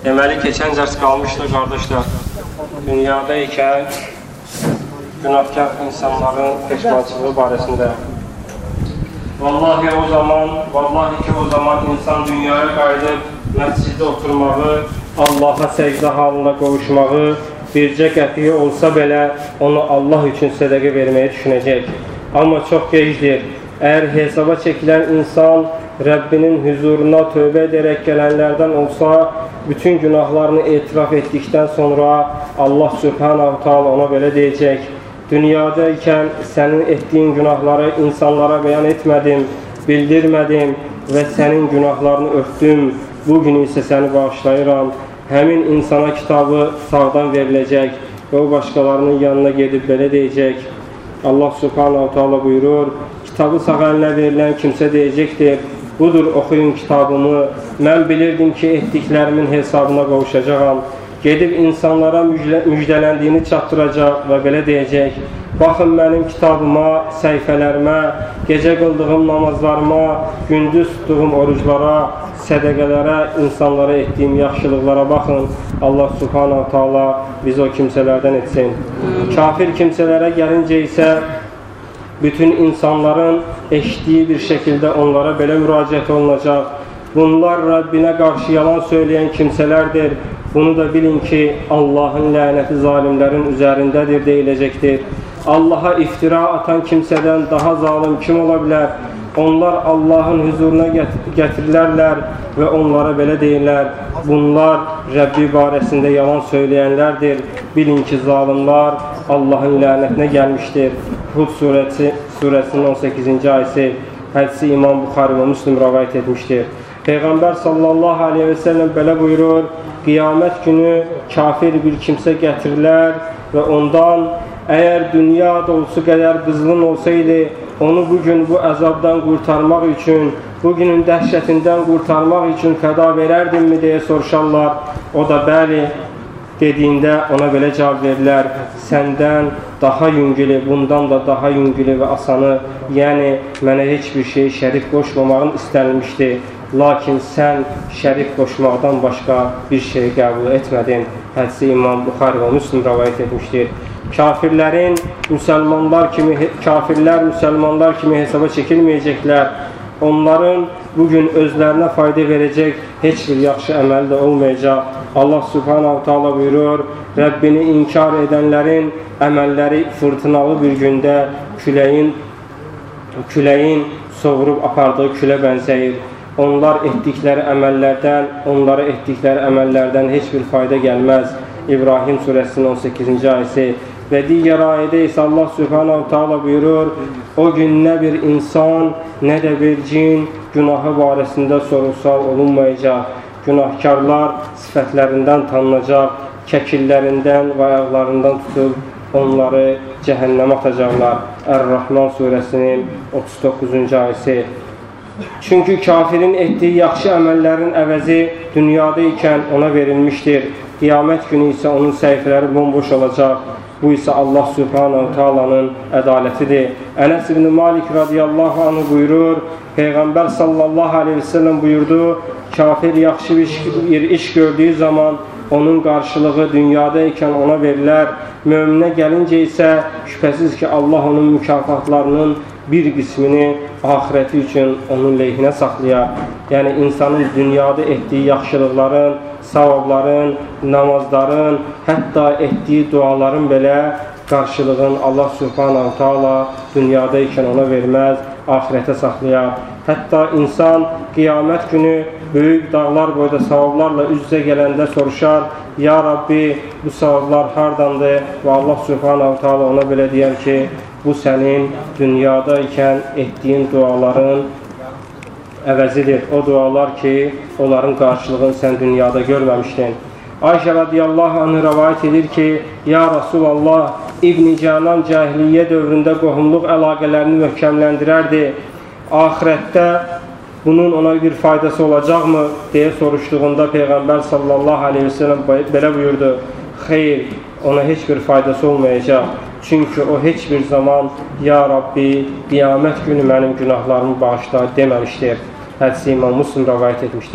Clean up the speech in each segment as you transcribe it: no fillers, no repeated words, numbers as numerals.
Deməli, keçən dərs qalmışdı, qardaşlar. Dünyada ikən günahkar insanların peşmançılığı barəsində. Vallahi ki o zaman insan dünyaya qayıdıb məsciddə oturmağı, Allaha səcdə halında qovuşmağı, bircə qəpiyi olsa belə onu Allah üçün sədəqə verməyi düşünəcək. Amma çox gecdir. Əgər hesaba çəkilən insan Rəbbinin huzuruna tövbə edərək gələnlərdən olsa, bütün günahlarını etiraf etdikdən sonra Allah Subhanahu Teala ona belə deyəcək: dünyada ikən sənin etdiyin günahları insanlara bəyan etmədim, bildirmədim və sənin günahlarını örtdüm. Bugün isə səni bağışlayıram. Həmin insana kitabı sağdan veriləcək və o başqalarının yanına gedib belə deyəcək. Allah Subhanahu Teala buyurur: kitabı sağ əlinə verilən kimsə deyəcəkdir: budur, oxuyun kitabımı. Mən bilirdim ki, etdiklərimin hesabına qovuşacağam. Gedib insanlara müjdələndiyini çatdıracaq və belə deyəcək: baxın mənim kitabıma, səhifələrimə, gecə qıldığım namazlarıma, gündüz tutduğum oruclara, sədəqələrə, insanlara etdiyim yaxşılıqlara baxın. Allah Subhanahu Teala bizi o kimsələrdən etsin. Kafir kimsələrə gəlincə isə bütün insanların eşitdiyi bir şəkildə onlara belə müraciət olunacaq: bunlar Rəbbinə qarşı yalan söyləyən kimsələrdir. Bunu da bilin ki, Allahın lənəti zalimlərin üzərindədir deyiləcəkdir. Allaha iftira atan kimsədən daha zalim kim ola bilər? Onlar Allahın huzuruna gətirilərlər və onlara belə deyirlər: bunlar Rəbbi barəsində yalan söyləyənlərdir. Bilin ki, zalimlar Allahın lənətinə gəlmişdir. Hud surəsinin 18-ci ayəsi, hədisi İmam Buxari və Müslim rəvayət etmişdir. Peyğəmbər sallallahu aleyhi və səlləm belə buyurur: qiyamət günü kafir bir kimsə gətirilər və ondan əgər dünya dolusu qədər qızılın olsaydı, onu bugün bu əzabdan qurtarmaq üçün, bugünün dəhşətindən qurtarmaq üçün fəda verərdinmi deyə soruşarlar. O da bəli dediyində ona belə cavab verirlər: səndən daha yüngülü, bundan da daha yüngülü və asanı, yəni mənə heç bir şey şərik qoşmamağın istənilmişdi. Lakin sən şərik qoşmaqdan başqa bir şey qəbul etmədin. Hədisi İmam Buxari və Müslim rəvayət etmişdir. Kafirlər müsəlmanlar kimi hesaba çəkilməyəcəklər. Onların bugün özlərinə fayda verəcək heç bir yaxşı əməli də olmayacaq. Allah Subhanahu Teala buyurur: Rəbbini inkar edənlərin əməlləri fırtınalı bir gündə küləyin soğurub apardığı külə bənzəyir. Onlara etdikləri əməllərdən heç bir fayda gəlməz. İbrahim surəsinin 18-ci ayəsi. Və digər ayədə isə Allah Subhanahu Teala buyurur: o gün nə bir insan, nə də bir cin günahı barəsində sorğu-sual olunmayacaq. Günahkarlar sifətlərindən tanınacaq, kəkillərindən və ayaqlarından tutub onları cəhənnəmə atacaqlar. Ər-Rahman surəsinin 39-cu ayəsi. Çünki kafirin etdiyi yaxşı əməllərin əvəzi dünyada ikən ona verilmişdir. Qiyamət günü isə onun səhifələri bomboş olacaq. Bu isə Allah Subhanahu Teala'nın ədalətidir. Ənəs ibn Malik radiyallahu anh buyurur: Peyğəmbər sallallahu aleyhi ve sellem buyurdu: kafir yaxşı bir iş gördüyü zaman onun qarşılığı dünyada ikən ona verilər. Möminə gəlincə isə şübhəsiz ki, Allah onun mükafatlarının bir qismini ahirəti üçün onun leyhinə saxlayar. Yəni, insanın dünyada etdiyi yaxşılıqların, savabların, namazların, hətta etdiyi duaların belə qarşılığın Allah Subhanahu Teala dünyada ikən ona verməz, ahirətə saxlayar. Hətta insan qiyamət günü böyük dağlar boyda savablarla üz-üzə gələndə soruşar: ya Rabbi, bu savablar hardandır? Və Allah Subhanahu Teala ona belə deyər ki, bu sənin dünyada ikən etdiyin duaların əvəzidir. O dualar ki, onların qarşılığını sən dünyada görməmişdin. Ayşə radiyallahu anh rəvayət edir ki, ya Rasulallah, İbn-i Canan cahiliyyə dövründə qohumluq əlaqələrini möhkəmləndirərdi. Ahirətdə bunun ona bir faydası olacaqmı deyə soruşduğunda Peyğəmbər sallallahu aleyhi ve sellem belə buyurdu: xeyr, ona heç bir faydası olmayacaq. Çünki o heç bir zaman ya Rabbi, qiyamət günü mənim günahlarımı bağışla deməmişdir. Hədisi İmam Müslim rəvayət etmişdir.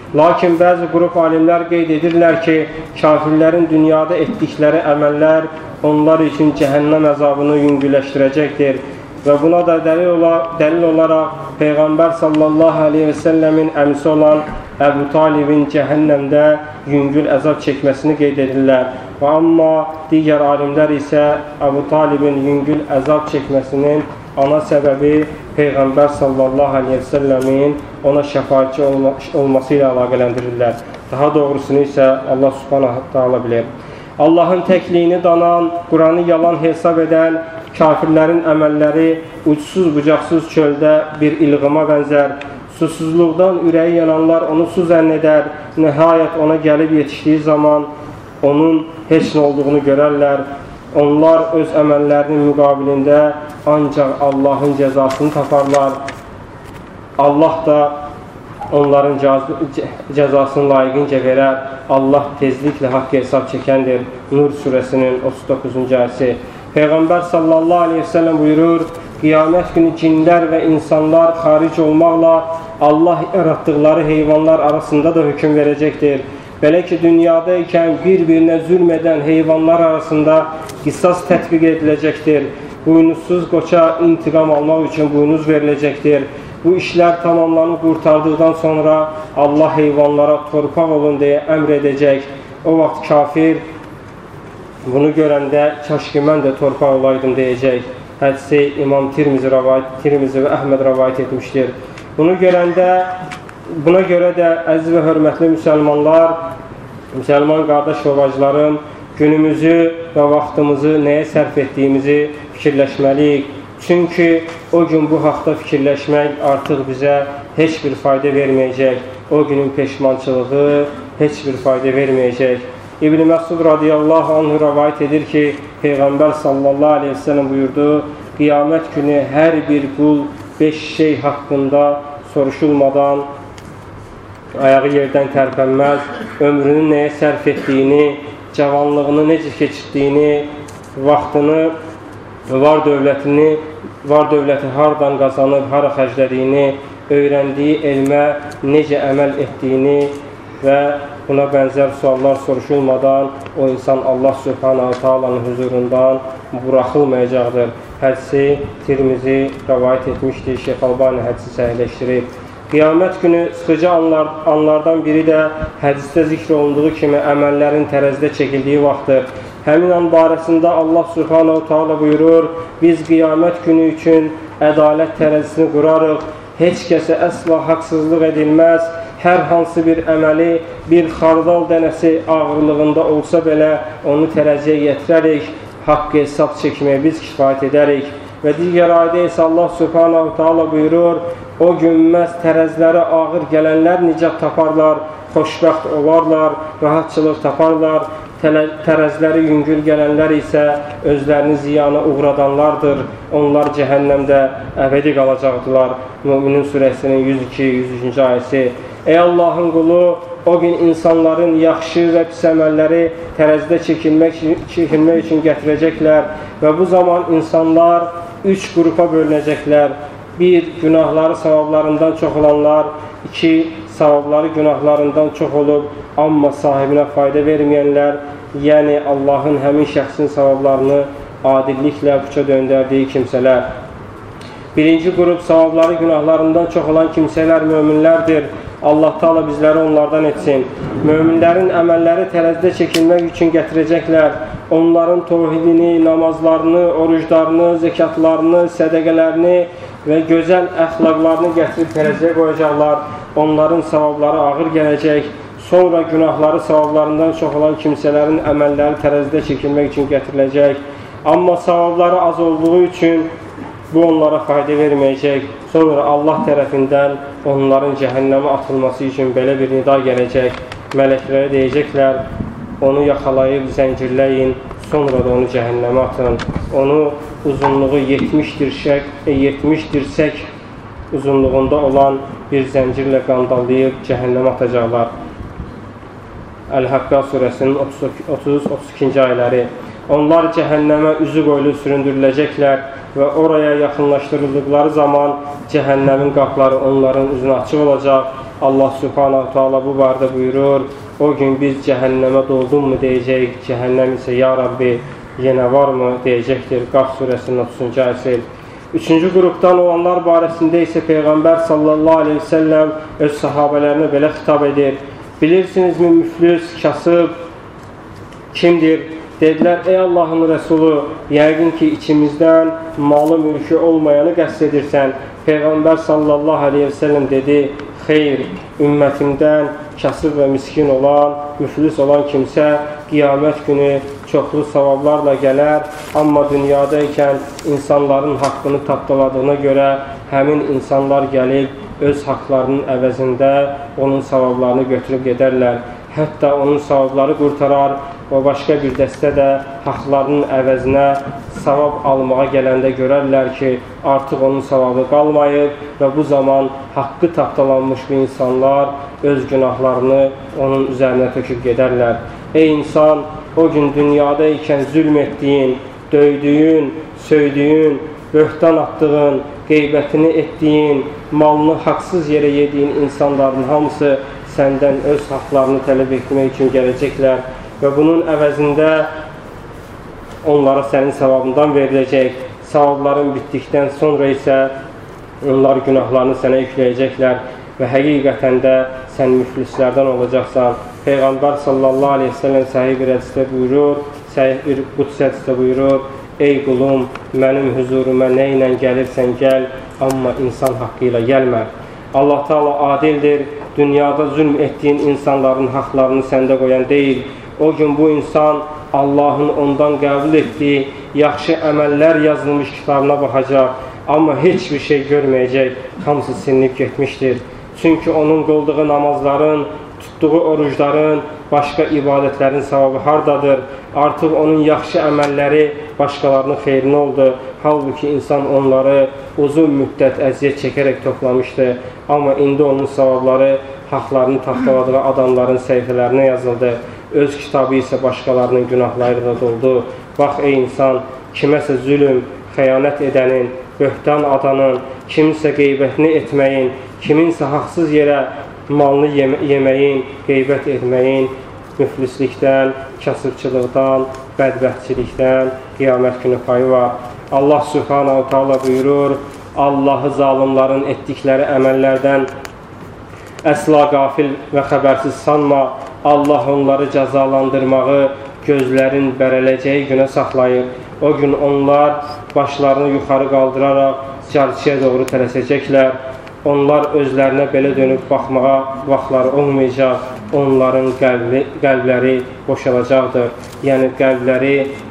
Lakin bəzi qrup alimlər qeyd edirlər ki, kafirlərin dünyada etdikləri əməllər onlar üçün cəhənnəm əzabını yüngülləşdirəcəkdir. Və buna da dəlil olaraq Peyğəmbər sallallahu aleyhi və səlləmin əmisi olan Əbu Talibin cəhənnəmdə yüngül əzab çəkməsini qeyd edirlər. Və amma digər alimlər isə Əbu Talibin yüngül əzab çəkməsinin ana səbəbi Peyğəmbər sallallahu aleyhi və səlləmin ona şəfaatçi olması ilə əlaqələndirirlər. Daha doğrusunu isə Allah subhanahu ta'ala bilir. Allahın təkliyini danan, Quranı yalan hesab edən kafirlərin əməlləri uçsuz-bucaqsız çöldə bir ilğıma bənzər. Susuzluqdan ürəyi yananlar onu su zənn edər. Nəhayət ona gəlib yetişdiyi zaman onun heç nə olduğunu görərlər. Onlar öz əməllərinin müqabilində ancaq Allahın cəzasını taparlar. Allah da onların cəzasını layiqincə verər. Allah tezliklə haqq hesab çəkəndir. Nur surəsinin 39-cu ayəsi. Peyğəmbər sallallahu aleyhi və səlləm buyurur, qiyamət günü cinlər və insanlar xaric olmaqla Allah yaratdıqları heyvanlar arasında da hökm verəcəkdir. Belə ki, dünyada ikən bir-birinə zülm edən heyvanlar arasında qisas tətbiq ediləcəkdir. Buynuzsuz qoça intiqam almaq üçün buynuz veriləcəkdir. Bu işlər tamamlanıb qurtardıqdan sonra Allah heyvanlara torpaq olun deyə əmr edəcək. O vaxt kafir bunu görəndə kaş ki mən də torpaq olaydım deyəcək. Hədisi İmam Tirmizi və Əhməd rəvayət etmişdir. Buna görə də əziz və hörmətli müsəlman qardaş və bacılarım, günümüzü və vaxtımızı nəyə sərf etdiyimizi fikirləşməliyik. Çünki o gün bu haqda fikirləşmək artıq bizə heç bir fayda verməyəcək. O günün peşmançılığı heç bir fayda verməyəcək. İbn Məsud radiyallahu anhu rəvayət edir ki, Peyğəmbər sallallahu aleyhi və səlləm buyurdu, qiyamət günü hər bir qul 5 şey haqqında soruşulmadan ayağı yerdən tərpənməz, ömrünü nəyə sərf etdiyini, cavanlığını necə keçirdiyini, vaxtını, var dövləti hardan qazanıb, hara xərclədiyini, öyrəndiyi elmə necə əməl etdiyini və buna bənzər suallar soruşulmadan o insan Allah subhanahu ta'alanın huzurundan buraxılmayacaqdır. Hədisi Tirmizi rəvayət etmişdir, Şeyx Albani hədisi səhihləşdirib. Qiyamət günü sıxıcı anlardan biri də hədisdə zikr olunduğu kimi əməllərin tərəzidə çəkildiyi vaxtdır. Həmin an barəsində Allah subhanahu ta'ala buyurur, biz qiyamət günü üçün ədalət tərəzisini qurarıq, heç kəsə əsla haqsızlıq edilməz. Hər hansı bir əməli bir xardal dənəsi ağırlığında olsa belə onu tərəziyə yetirərik, haqqı hesab çəkməyə biz kifayət edərik. Və digər ayədə isə Allah subhanahu ta'ala buyurur, o gün məhz tərəziləri ağır gələnlər nicat taparlar, xoşbəxt olarlar, rahatçılıq taparlar. Tərəziləri yüngül gələnlər isə özlərini ziyana uğradanlardır. Onlar cəhənnəmdə əbədi qalacaqdılar. Müminin surəsinin 102-103-cü ayəsi. Ey Allahın qulu, o gün insanların yaxşı və pis əməlləri tərəzidə çəkilmək üçün gətirəcəklər və bu zaman insanlar 3 qrupa bölünəcəklər. 1. Günahları savablarından çox olanlar. 2. Savabları günahlarından çox olub, amma sahibinə fayda verməyənlər, yəni Allahın həmin şəxsin savablarını adilliklə puça döndərdiyi kimsələr. Birinci qrup savabları günahlarından çox olan kimsələr möminlərdir. Allah Teala bizləri onlardan etsin. Möminlərin əməlləri tərəzidə çəkilmək üçün gətirəcəklər. Onların tövhidini, namazlarını, oruclarını, zəkatlarını, sədəqələrini və gözəl əxlaqlarını gətirib tərəziyə qoyacaqlar. Onların savabları ağır gələcək. Sonra günahları savablarından çox olan kimsələrin əməlləri tərəzidə çəkilmək üçün gətiriləcək. Amma savabları az olduğu üçün bu onlara fayda verməyəcək. Sonra Allah tərəfindən onların cəhənnəmə atılması üçün belə bir nida gələcək. Mələklərə deyəcəklər, onu yaxalayıb zəncirləyin, sonra da onu cəhənnəmə atın. Onu uzunluğu 70 dirsək uzunluğunda olan bir zəncirlə qandallayıb cəhənnəmə atacaqlar. Əl-Həqqa surəsinin 30-32-ci ayələri. Onlar cəhənnəmə üzü qoyulu süründürüləcəklər və oraya yaxınlaşdırıldıqları zaman cəhənnəmin qapıları onların üzünə açıq olacaq. Allah Subhanahu Teala bu barədə buyurur, o gün biz cəhənnəmə doldunmu deyəcək, cəhənnəm isə ya Rabbi yenə varmı deyəcəkdir. Qaf surəsinin 30-cu ayəsi. Üçüncü qrupdan olanlar barəsində isə Peyğəmbər sallallahu aleyhi ve sellem öz sahabələrinə belə xitab edir. Bilirsinizmi müflis, kasıb kimdir? Dedilər, ey Allahın Rəsulu, yəqin ki, içimizdən malı mülkü olmayanı qəsd edirsən. Peyğəmbər sallallahu aleyhi ve sellem dedi, xeyr, ümmətimdən kasıb və miskin olan, müflis olan kimsə qiyamət günü çoxlu savablarla gələr, amma dünyadaykən insanların haqqını tapdaladığına görə həmin insanlar gəlib öz haqlarının əvəzində onun savablarını götürüb gedərlər. Hətta onun savabları qurtarar, o başqa bir dəstə də haqlarının əvəzinə savab almağa gələndə görərlər ki, artıq onun savabı qalmayıb və bu zaman haqqı tapdalanmış bir insanlar öz günahlarını onun üzərinə töküb gedərlər. Ey insan, o gün dünyada ikən zülm etdiyin, döydüyün, söydüyün, böhtan atdığın, qeybətini etdiyin, malını haqsız yerə yediyin insanların hamısı səndən öz haqlarını tələb etmək üçün gələcəklər və bunun əvəzində onlara sənin savabından veriləcək. Savabların bitdikdən sonra isə onlar günahlarını sənə yükləyəcəklər və həqiqətən də sən müflislərdən olacaqsan. Peyğəmbər sallallahu aleyhi ve sellem sahih bir hədisdə buyurur, sahih bir qudsi hədisdə buyurur, ey qulum, mənim huzuruma nə ilə gəlirsən gəl, amma insan haqqı ilə gəlmə. Allah Teala adildir, dünyada zülm etdiyin insanların haqlarını səndə qoyan deyil. O gün bu insan Allahın ondan qəbul etdiyi yaxşı əməllər yazılmış kitabına baxacaq, amma heç bir şey görməyəcək, hamısı silinib getmişdir. Çünki onun qıldığı namazların, tutduğu orucların, başqa ibadətlərin savabı hardadır? Artıq onun yaxşı əməlləri başqalarının xeyrinə oldu. Halbuki insan onları uzun müddət əziyyət çəkərək toplamışdı. Amma indi onun savabları haqlarını tapdaladığı adamların səhifələrinə yazıldı. Öz kitabı isə başqalarının günahları da doldu. Bax ey insan, kiməsə zülüm, xəyanət edənin, böhtan adanın, kiminsə qeybətini etməyin, kiminsə haqsız yerə malını yeməyin, qeybət etməyin, müflislikdən, kasıbçılıqdan, bədbəxtçilikdən qiyamət günü payı var. Allah Subhanahu Teala buyurur, Allahı zalimların etdikləri əməllərdən əsla qafil və xəbərsiz sanma. Allah onları cəzalandırmağı gözlərin bərələcəyi günə saxlayır. O gün onlar başlarını yuxarı qaldıraraq cərçiyə doğru tələsəcəklər. Onlar özlərinə belə dönüb baxmağa vaxtları olmayacaq. Onların qəlbləri boşalacaqdır. Yəni qəlbləri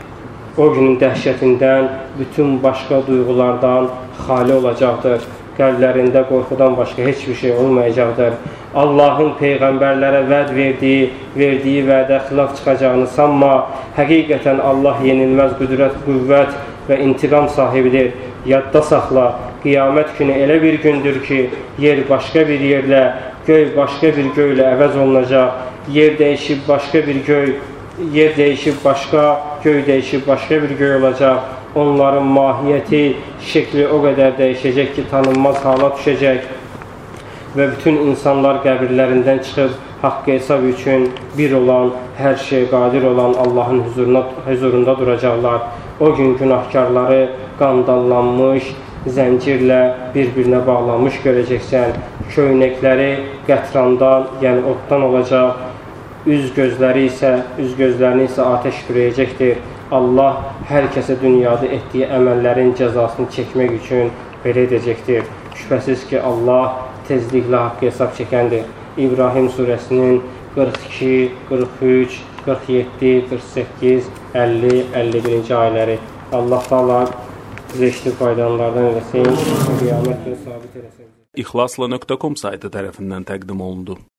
o günün dəhşətindən, bütün başqa duyğulardan xali olacaqdır. Qəlblərində qorxudan başqa heç bir şey olmayacaqdır. Allahın peyğəmbərlərə vəd verdiyi vədə xilaf çıxacağını sanma. Həqiqətən Allah yenilməz qüdrət, qüvvət və intiqam sahibidir. Yadda saxla, qiyamət günü elə bir gündür ki, yer başqa bir yerlə, göy başqa bir göylə əvəz olunacaq. Yer dəyişib başqa bir göy, yer dəyişib başqa, göy dəyişib başqa bir göy olacaq. Onların mahiyyəti, şəkli o qədər dəyişəcək ki, tanınmaz hala düşəcək və bütün insanlar qəbirlərindən çıxıb haqqı hesab üçün bir olan, hər şey qadir olan Allahın huzurunda duracaqlar. O gün günahkarları qandallanmış, zəncirlə bir-birinə bağlanmış görəcəksən. Köynəkləri qətrandan, yəni oddan olacaq. Üz gözlərini isə atəş bürəyəcəkdir. Allah hər kəsə dünyada etdiyi əməllərin cəzasını çəkmək üçün belə edəcəkdir. Şübhəsiz ki, Allah tezliklə haqqı hesab çəkəndir. İbrahim surəsinin 42, 43, 47, 48, 50, 51-ci ayələri. Allah Taala bizə eşitib faydalanlardan eləsin, qiyamət günü sabit eləsin. İxlasla.com saytı tərəfindən təqdim olundu.